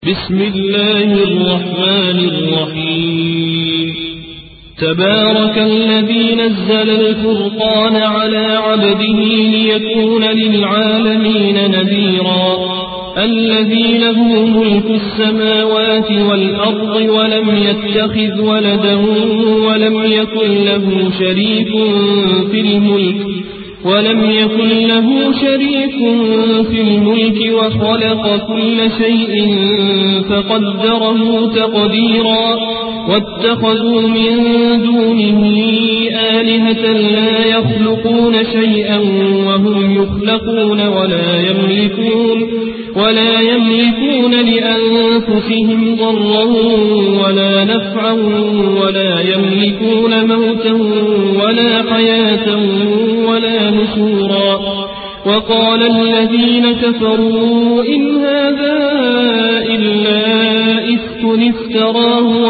بسم الله الرحمن الرحيم تبارك الذي نزل الفرقان على عبده ليكون للعالمين نذيرا الذي له ملك السماوات والأرض ولم يتخذ ولدا ولم يكن له شريك في الملك وخلق كل شيء فقدره تقديرا واتخذوا من دونه آلهة لا يخلقون شيئا وهم يخلقون ولا يملكون لأنفسهم ضرا ولا نفعا ولا يملكون موتا ولا حياة ولا نشورا وقال الذين كفروا إن هذا إلا إفك افتراه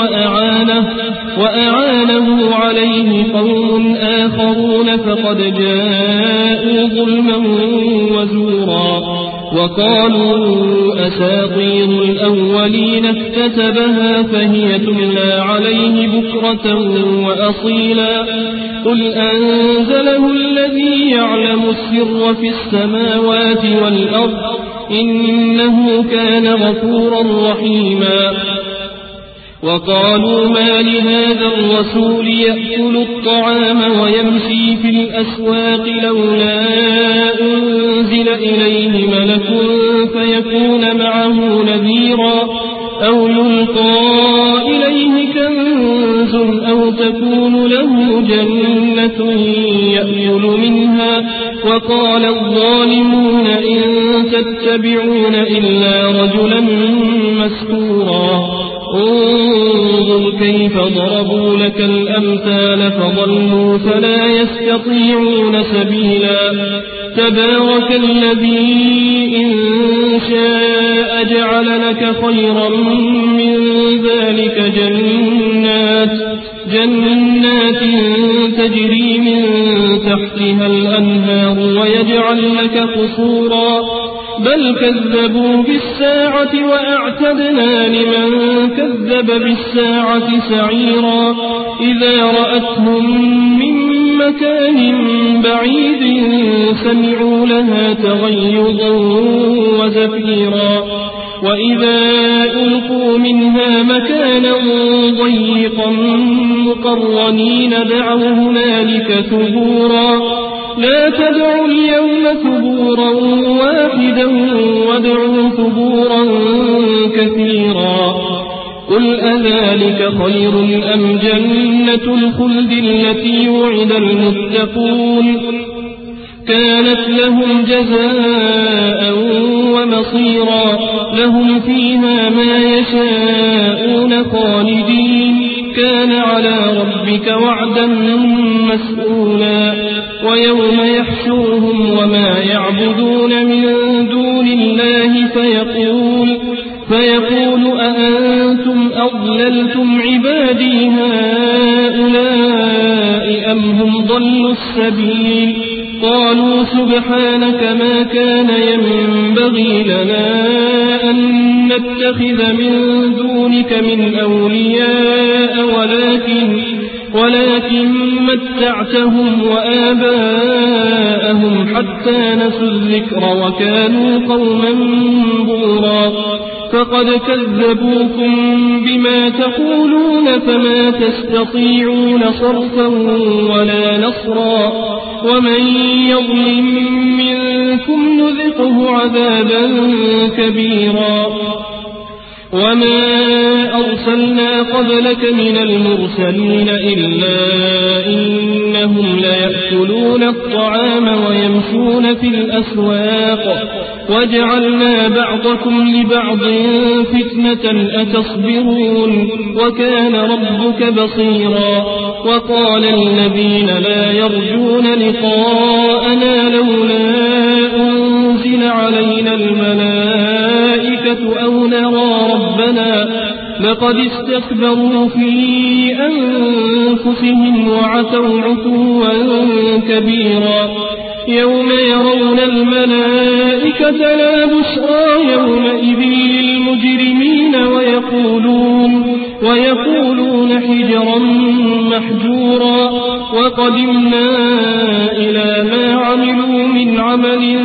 وأعانه عليه قوم آخرون فقد جاءوا ظلما وزورا وقالوا أساطير الأولين اكتتبها فهي تملى عليه بكرة وأصيلا قل أنزله الذي يعلم السر في السماوات والأرض إنه كان غفورا رحيما وقالوا ما لهذا الرسول يأكل الطعام ويمشي في الأسواق لولا أنزل إليه ملك فيكون معه نذيرا أو يلقى إليه كنز أو تكون له جنة يأكل منها وقال الظالمون إن تتبعون إلا رجلا مسكورا انظر كيف ضربوا لك الأمثال فضلوا فلا يستطيعون سبيلا تبارك الذي إن شاء جعل لك خيرا من ذلك جنات تجري من تحتها الأنهار ويجعل لك قصورا بل كذبوا بالساعة وأعتدنا لمن كذب بالساعة سعيرا إذا رأتهم من مكان بعيد سمعوا لها تغيظا وزفيرا وإذا ألقوا منها مكانا ضيقا مقرنين دعوا هنالك ثبورا لا تدعوا اليوم ثبورا واحدا وادعوا ثبورا كثيرا قل أذلك خير أم جنة الخلد التي وعد المتقون كانت لهم جزاء ومصيرا لهم فيها ما يشاءون خالدين كان على ربك وعدا مسئولا ويوم يحشرهم وما يعبدون من دون الله فيقول أأنتم أضللتم عبادي هؤلاء أم هم ضلوا السبيل قالوا سبحانك ما كان ينبغي لنا أن نتخذ من دونك من أولياء ولكن متعتهم وآباءهم حتى نسوا الذكر وكانوا قوما بورا فقد كذبوكم بما تقولون فما تستطيعون صرفا ولا نصرا ومن يظلم منكم نذقه عذابا كبيرا وما أرسلنا قبلك من المرسلين إلا إنهم ليأكلون الطعام ويمشون في الأسواق وجعلنا بعضكم لبعض فتنة أتصبرون وكان ربك بصيرا وقال الذين لا يرجون لقاءنا لولا أنزل علينا الملائكة أو نرى ربنا لقد استكبروا في أنفسهم وعتوا عتوا كبيرا يوم يرون الملائكة لا بشرى يومئذ للمجرمين ويقولون حجرا محجورا وقدمنا إلى ما عملوا من عمل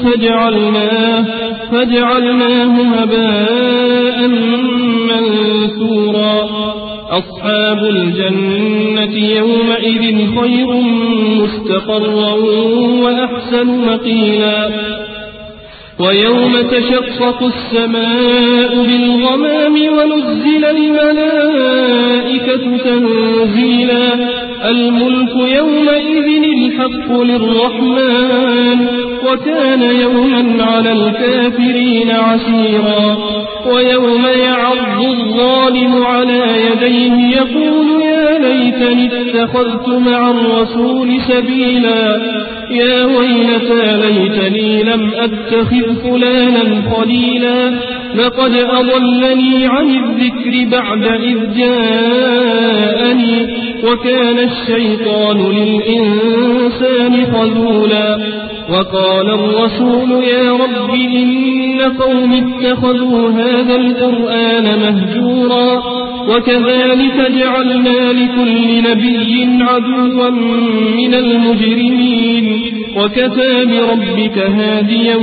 فجعلناه هباء منثورا أصحاب الجنة يومئذ خير مستقرا وأحسن مقيلا ويوم تشقق السماء بالغمام ونزل الملائكة تنزيلا الملك يومئذ الحق للرحمن وكان يوما على الكافرين عسيرا ويوم يعض الظالم على يديه يقول يا ليتني اتخذت مع الرسول سبيلا يا ويلتى ليتني لم أتخذ فلانا خليلا لقد أضلني عن الذكر بعد إذ جاءني وكان الشيطان للإنسان خذولا وقال الرسول يا رب إن قوم اتخذوا هذا القرآن مهجورا وكذلك جعلنا لكل نبي عدوا من المجرمين وكفى بربك هاديا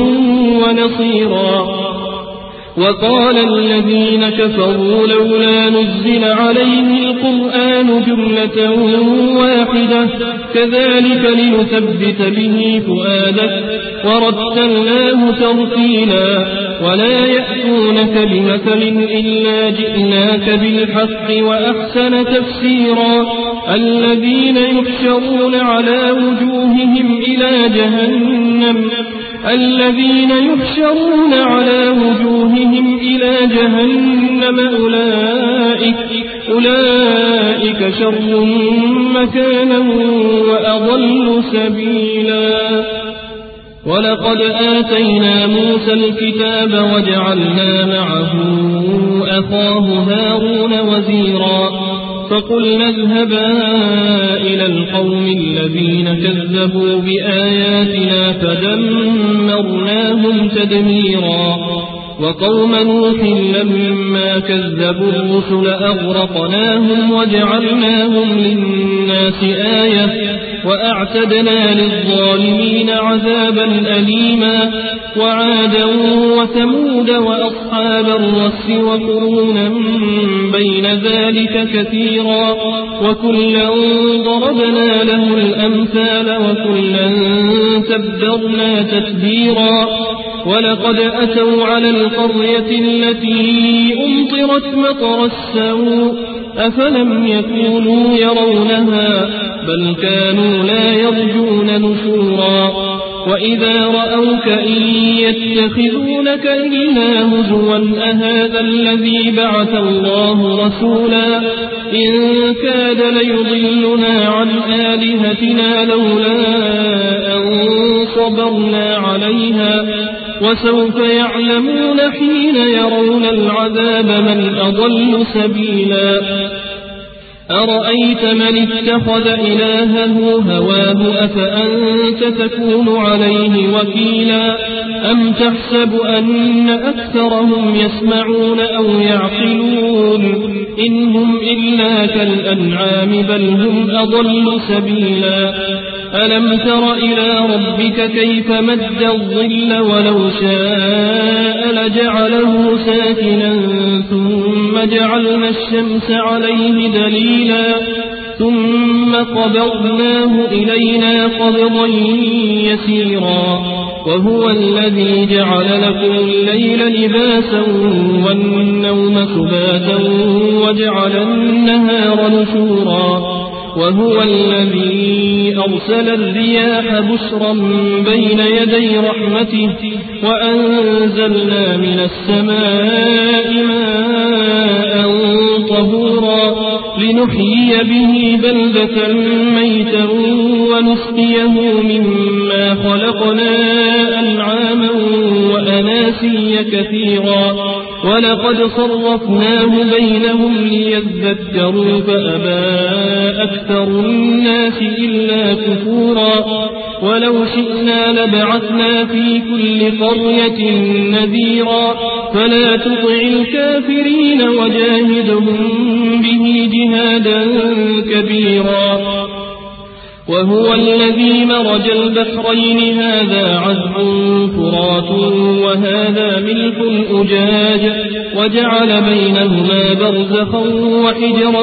ونصيرا وقال الذين كفروا لولا نزل عليه القرآن جملة واحدة كذلك لنثبت به فؤادك ورتلناه ترتيلا ولا يأتونك بمثل إلا جئناك بالحق وأحسن تفسيرا الذين يحشرون على وجوههم إلى جهنم أولئك شر مكانا وأضل سبيلا ولقد آتينا موسى الكتاب وجعلنا معه أخاه هارون وزيرا فقلنا اذهبا إلى القوم الذين كذبوا بآياتنا فدمرناهم تدميرا وقوم نوح لما كذبوا الرسل أغرقناهم وجعلناهم للناس آية وأعتدنا للظالمين عذابا أليما وعادا وثمود وأصحاب الرس وقرونا بين ذلك كثيرا وكلا ضربنا له الأمثال وكلا تبرنا تتبيرا ولقد أتوا على القرية التي أمطرت مطر السوء أفلم يكونوا يرونها بل كانوا لا يرجون نشورا وإذا رأوك إن يتخذونك إلا هزوا أهذا الذي بعث الله رسولا إن كاد ليضلنا عن آلهتنا لولا أن صبرنا عليها وسوف يعلمون حين يرون العذاب من أضل سبيلا أرأيت من اتخذ إلهه هواه أفأنت تكون عليه وكيلا أم تحسب أن أكثرهم يسمعون أو يعقلون إن هم إلا كالأنعام بل هم أضل سبيلا ألم تر إلى ربك كيف مد الظل ولو شاء لجعله ساكنا ثم جعلنا الشمس عليه دليلا ثم قبضناه إلينا قبضا يسيرا وهو الذي جعل لكم الليل لباسا والنوم سباتا وجعل النهار نشورا وهو الذي أرسل الرياح بشرا بين يدي رحمته وأنزلنا من السماء ماء طهورا لنحيي به بلدة ميتا ونسقيه مما خلقنا أنعاما وأناسيا كثيرا ولقد صرفناه بينهم ليذكروا فأبى أكثر الناس إلا كفورا ولو شئنا لبعثنا في كل قرية نذيرا فلا تطع الكافرين وجاهدهم به جهادا كبيرا وهو الذي مرج البحرين هذا عذب فرات وهذا ملح أجاج وجعل بينهما برزخا وحجرا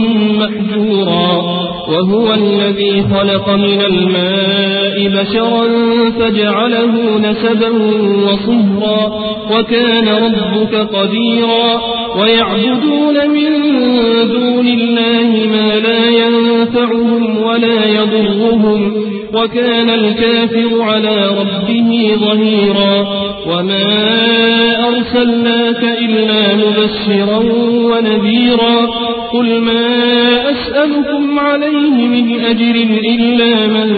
محجورا وهو الذي خلق من الماء بشرا فجعله نسبا وصهرا وكان ربك قديرا ويعبدون من دون الله ما لا ينفعهم ولا يضرهم وكان الكافر على ربه ظهيرا وما أرسلناك إلا مبشرا ونذيرا قل ما أسألكم عليه من أجر إلا من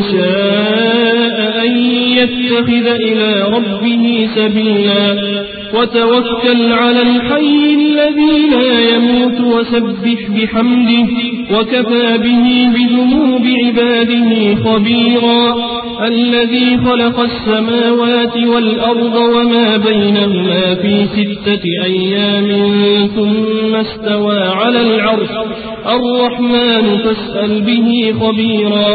شاء أن يتخذ إلى ربه سبيلا وتوكل على الحي الذي لا يموت وسبح بحمده وكفى به بذنوب عباده خبيرا الذي خلق السماوات والأرض وما بينهما في 6 أيام ثم استوى على العرش الرحمن فاسأل به خبيرا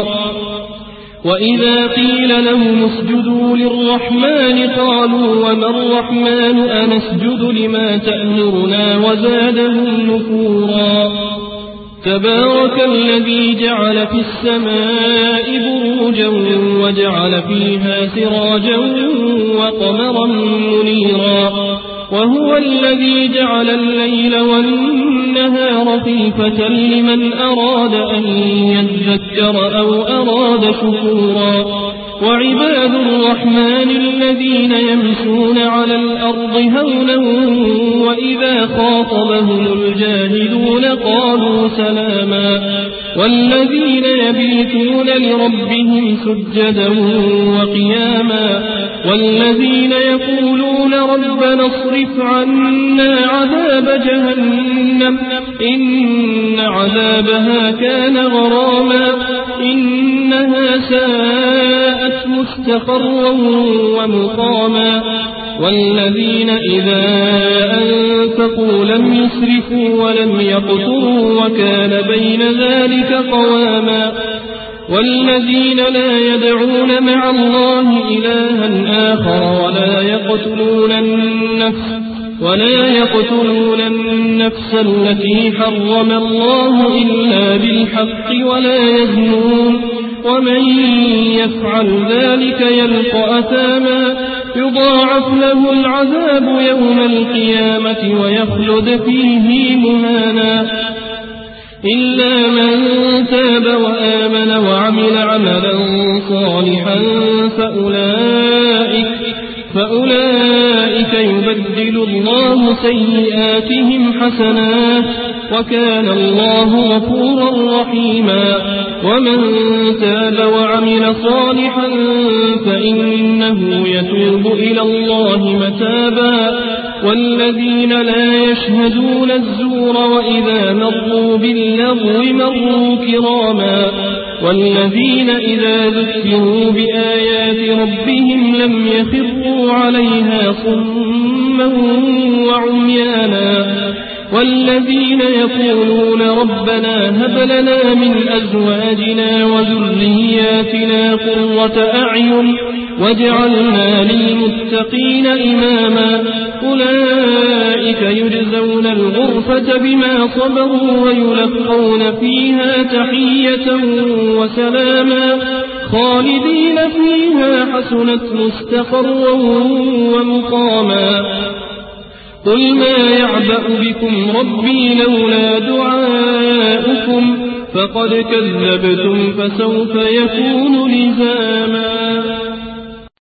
وإذا قيل لهم اسجدوا للرحمن قالوا وما الرحمن أنسجد لما تأمرنا وزادهم نفورا تبارك الذي جعل في السماء بروجا وجعل فيها سراجا وقمرا منيرا وهو الذي جعل الليل والنهار خلفة لمن أراد أن يذكر أو أراد شكورا وعباد الرحمن الذين يمشون على الأرض هونا وإذا خاطبهم الجاهلون قالوا سلاما والذين يبيتون لربهم سجدا وقياما والذين يقولون ربنا اصرف عنا عذاب جهنم إن عذابها كان غراما إنها ساءت مستقرا ومقاما والذين إذا أنفقوا لم يسرفوا ولم يقتروا وكان بين ذلك قواما والذين لا يدعون مع الله إلها آخر ولا يقتلون النفس التي حرم الله إلا بالحق ولا يزنون ومن يفعل ذلك يلقى أثاما يضاعف له العذاب يوم القيامة ويخلد فيه مهانا إلا من تاب وآمن وعمل عملا صالحا فأولئك يبدل الله سيئاتهم حسنات وكان الله غفورا رحيما ومن تاب وعمل صالحا فإنه يتوب إلى الله متابا والذين لا يشهدون الزور وإذا مروا باللغو مروا كراما والذين إذا ذكروا بآيات ربهم لم يخروا عليها صما وعميانا والذين يقولون ربنا هب لنا من أزواجنا وذرياتنا قرة أعين واجعلنا للمتقين إماما أولئك يجزون الغرفة بما صبروا ويلقون فيها تحية وسلاما خالدين فيها حسنت مستقرا ومقاما قل ما يعبأ بكم ربي لولا دعاؤكم فقد كذبتم فسوف يكون لزاما